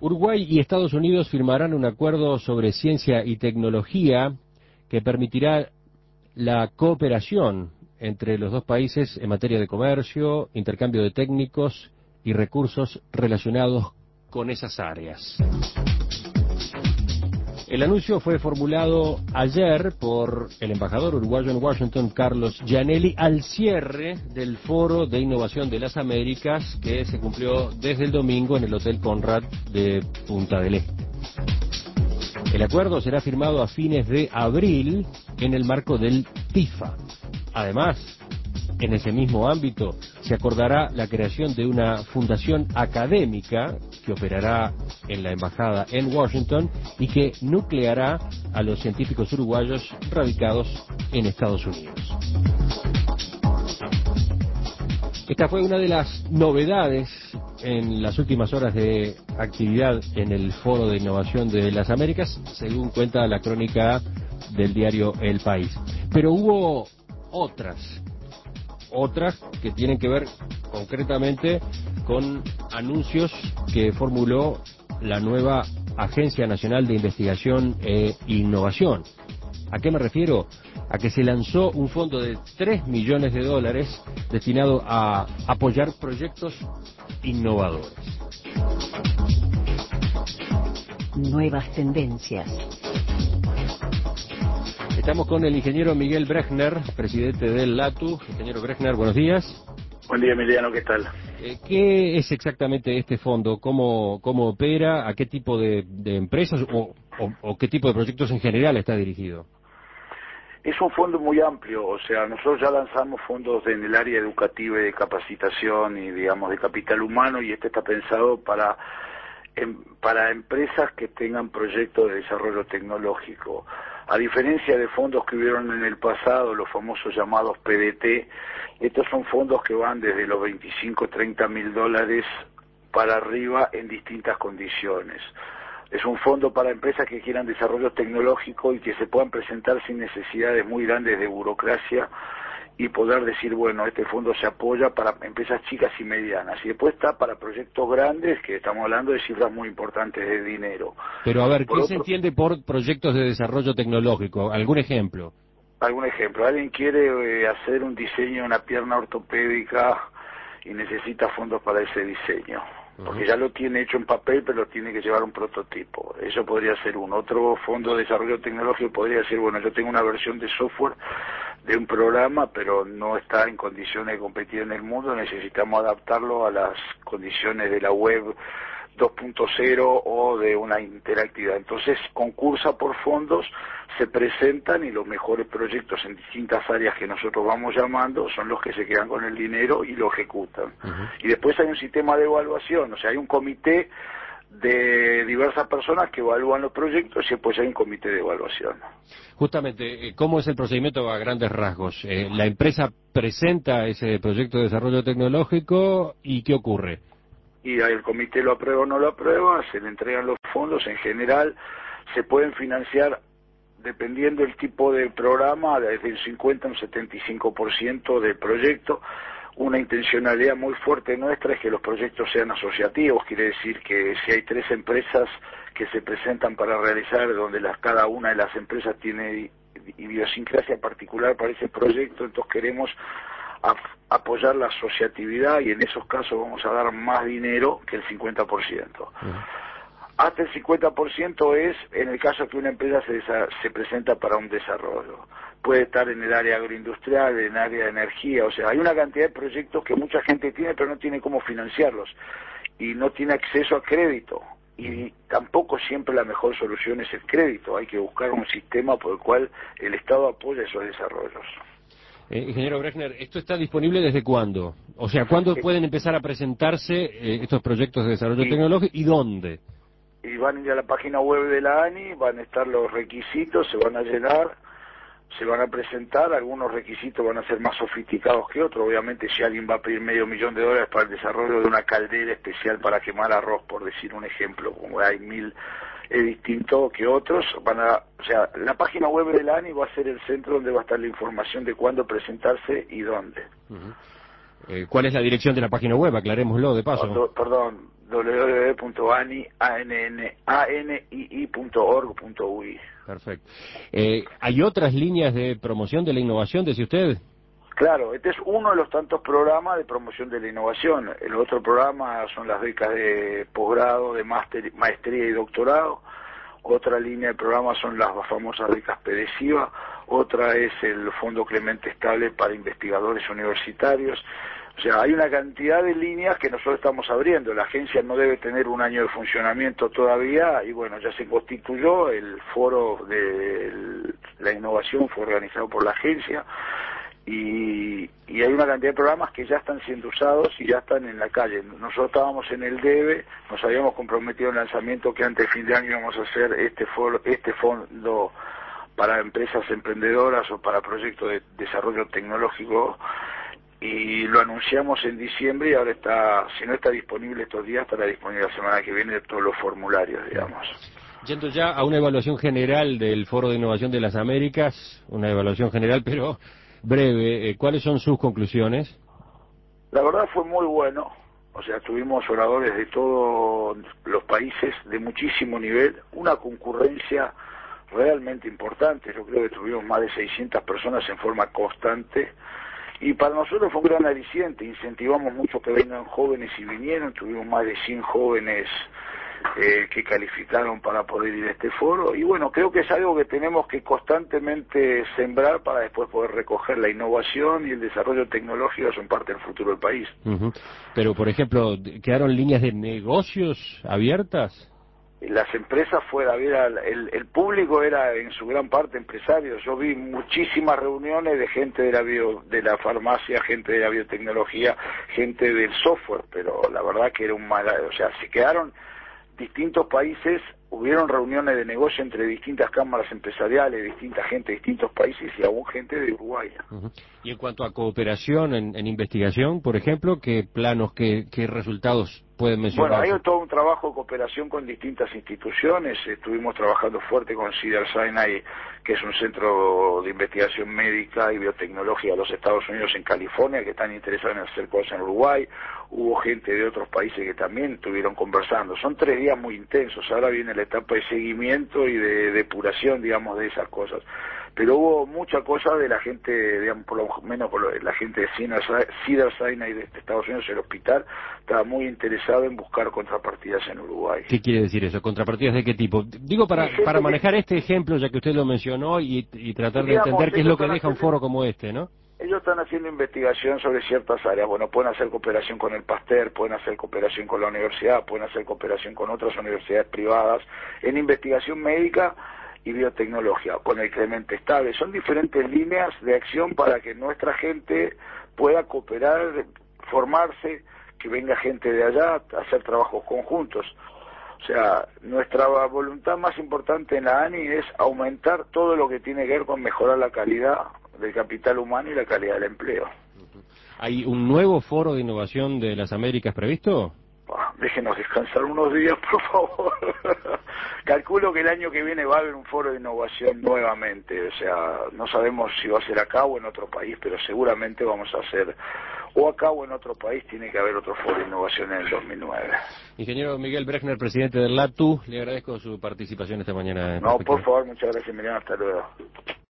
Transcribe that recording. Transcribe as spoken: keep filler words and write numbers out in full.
Uruguay y Estados Unidos firmarán un acuerdo sobre ciencia y tecnología que permitirá la cooperación entre los dos países en materia de comercio, intercambio de técnicos y recursos relacionados con esas áreas. El anuncio fue formulado ayer por el embajador uruguayo en Washington, Carlos Gianelli, al cierre del Foro de Innovación de las Américas que se cumplió desde el domingo en el Hotel Conrad de Punta del Este. El acuerdo será firmado a fines de abril en el marco del TIFA. Además, en ese mismo ámbito, se acordará la creación de una fundación académica que operará en la embajada en Washington y que nucleará a los científicos uruguayos radicados en Estados Unidos. Esta fue una de las novedades en las últimas horas de actividad en el Foro de Innovación de las Américas, según cuenta la crónica del diario El País. Pero hubo otras, otras que tienen que ver concretamente con anuncios que formuló la nueva Agencia Nacional de Investigación e Innovación. ¿A qué me refiero? A que se lanzó un fondo de tres millones de dólares destinado a apoyar proyectos innovadores. Nuevas tendencias. Estamos con el ingeniero Miguel Brechner, presidente del LATU. Ingeniero Brechner, buenos días. Buen día, Emiliano, ¿qué tal? Eh, ¿Qué es exactamente este fondo? ¿Cómo, cómo opera? ¿A qué tipo de, de empresas o, o, o qué tipo de proyectos en general está dirigido? Es un fondo muy amplio, o sea, nosotros ya lanzamos fondos en el área educativa y de capacitación y, digamos, de capital humano, y este está pensado para, em, para empresas que tengan proyectos de desarrollo tecnológico. A diferencia de fondos que hubieron en el pasado, los famosos llamados P D T, estos son fondos que van desde los veinticinco, treinta mil dólares para arriba en distintas condiciones. Es un fondo para empresas que quieran desarrollo tecnológico y que se puedan presentar sin necesidades muy grandes de burocracia y poder decir, bueno, este fondo se apoya para empresas chicas y medianas. Y después está para proyectos grandes, que estamos hablando de cifras muy importantes de dinero. Pero a ver, por ¿qué otro, se entiende por proyectos de desarrollo tecnológico? ¿Algún ejemplo? Algún ejemplo. Alguien quiere eh, hacer un diseño de una pierna ortopédica y necesita fondos para ese diseño. Porque ya lo tiene hecho en papel, pero tiene que llevar un prototipo. Eso podría ser uno. Otro fondo de desarrollo tecnológico podría ser, bueno, yo tengo una versión de software de un programa, pero no está en condiciones de competir en el mundo, necesitamos adaptarlo a las condiciones de la web dos punto cero o de una interactividad. Entonces concursa por fondos, se presentan y los mejores proyectos en distintas áreas que nosotros vamos llamando son los que se quedan con el dinero y lo ejecutan. Uh-huh. Y después hay un sistema de evaluación, o sea, hay un comité de diversas personas que evalúan los proyectos y después hay un comité de evaluación. Justamente, ¿cómo es el procedimiento a grandes rasgos? Eh, la empresa presenta ese proyecto de desarrollo tecnológico y ¿qué ocurre? Y el comité lo aprueba o no lo aprueba, se le entregan los fondos. En general se pueden financiar, dependiendo del tipo de programa, desde el cincuenta a un setenta y cinco por ciento del proyecto. Una intencionalidad muy fuerte nuestra es que los proyectos sean asociativos, quiere decir que si hay tres empresas que se presentan para realizar, donde las, cada una de las empresas tiene idiosincrasia particular para ese proyecto, entonces queremos a apoyar la asociatividad y en esos casos vamos a dar más dinero que el cincuenta por ciento. Uh-huh. Hasta el cincuenta por ciento es en el caso que una empresa se, se presenta para un desarrollo. Puede estar en el área agroindustrial, en el área de energía, o sea, hay una cantidad de proyectos que mucha gente tiene pero no tiene cómo financiarlos y no tiene acceso a crédito. Y tampoco siempre la mejor solución es el crédito, hay que buscar un sistema por el cual el Estado apoya esos desarrollos. Eh, ingeniero Brechner, ¿esto está disponible desde cuándo? O sea, ¿cuándo pueden empezar a presentarse eh, estos proyectos de desarrollo y, tecnológico y dónde? Y van a ir a la página web de la ANI, van a estar los requisitos, se van a llenar, se van a presentar, algunos requisitos van a ser más sofisticados que otros. Obviamente si alguien va a pedir medio millón de dólares para el desarrollo de una caldera especial para quemar arroz, por decir un ejemplo, como hay mil... es distinto que otros, van a, o sea, la página web de la ANI va a ser el centro donde va a estar la información de cuándo presentarse y dónde. Uh-huh. eh, ¿Cuál es la dirección de la página web? Aclarémoslo de paso. Perdón, perdón w w w punto a n i i punto org punto u i. Perfecto. Eh, ¿Hay otras líneas de promoción de la innovación, decía usted? Claro, este es uno de los tantos programas de promoción de la innovación. El otro programa son las becas de posgrado, de máster, maestría y doctorado. Otra línea de programa son las famosas becas PEDESIVA. Otra es el Fondo Clemente Estable para investigadores universitarios. O sea, hay una cantidad de líneas que nosotros estamos abriendo. La agencia no debe tener un año de funcionamiento todavía y bueno, ya se constituyó el foro de la innovación, fue organizado por la agencia y, y hay una cantidad de programas que ya están siendo usados y ya están en la calle. Nosotros estábamos en el DEVE, nos habíamos comprometido en el lanzamiento que antes de fin de año íbamos a hacer este foro, este fondo para empresas emprendedoras o para proyectos de desarrollo tecnológico. Y lo anunciamos en diciembre y ahora está, si no está disponible estos días, estará disponible la semana que viene de todos los formularios, digamos. Yendo ya a una evaluación general del Foro de Innovación de las Américas, una evaluación general pero breve, eh, ¿cuáles son sus conclusiones? La verdad fue muy bueno, o sea, tuvimos oradores de todos los países, de muchísimo nivel, una concurrencia realmente importante, yo creo que tuvimos más de seiscientas personas en forma constante. Y para nosotros fue un gran aliciente, incentivamos mucho que vengan jóvenes y vinieron, tuvimos más de cien jóvenes eh, que calificaron para poder ir a este foro, y bueno, creo que es algo que tenemos que constantemente sembrar para después poder recoger la innovación y el desarrollo tecnológico, son parte del futuro del país. Uh-huh. Pero, por ejemplo, ¿quedaron líneas de negocios abiertas? Las empresas fuera, había, el, el público era en su gran parte empresarios. Yo vi muchísimas reuniones de gente de la bio, de la farmacia, gente de la biotecnología, gente del software, pero la verdad que era un mal, o sea, se quedaron distintos países, hubieron reuniones de negocio entre distintas cámaras empresariales, distinta gente de distintos países y aún gente de Uruguay. Uh-huh. Y en cuanto a cooperación en, en investigación, por ejemplo, ¿qué planos, qué, qué resultados pueden mencionar? Bueno, hay todo un trabajo de cooperación con distintas instituciones. Estuvimos trabajando fuerte con Cedars-Sinai, que es un centro de investigación médica y biotecnología de los Estados Unidos en California, que están interesados en hacer cosas en Uruguay. Hubo gente de otros países que también estuvieron conversando. Son tres días muy intensos. Ahora viene la etapa de seguimiento y de depuración, digamos, de esas cosas. Pero hubo mucha cosa de la gente, digamos, por lo menos por lo, la gente de Cedars-Sinai de Estados Unidos, el hospital, estaba muy interesado en buscar contrapartidas en Uruguay. ¿Qué quiere decir eso? ¿Contrapartidas de qué tipo? Digo, para, para manejar este ejemplo, ya que usted lo mencionó, y, y tratar de entender qué es lo que deja un foro como este, ¿no? Ellos están haciendo investigación sobre ciertas áreas. Bueno, pueden hacer cooperación con el Pasteur, pueden hacer cooperación con la universidad, pueden hacer cooperación con otras universidades privadas en investigación médica y biotecnología, con el Clemente Estable. Son diferentes líneas de acción para que nuestra gente pueda cooperar, formarse, que venga gente de allá a hacer trabajos conjuntos. O sea, nuestra voluntad más importante en la A N I es aumentar todo lo que tiene que ver con mejorar la calidad del capital humano y la calidad del empleo. ¿Hay un nuevo foro de innovación de las Américas previsto? Déjenos descansar unos días, por favor. Calculo que el año que viene va a haber un foro de innovación nuevamente. O sea, no sabemos si va a ser acá o en otro país, pero seguramente vamos a hacer o acá o en otro país. Tiene que haber otro foro de innovación en el dos mil nueve. Ingeniero Miguel Brechner, presidente del LATU, le agradezco su participación esta mañana. No, por favor, muchas gracias, Emiliano. Hasta luego.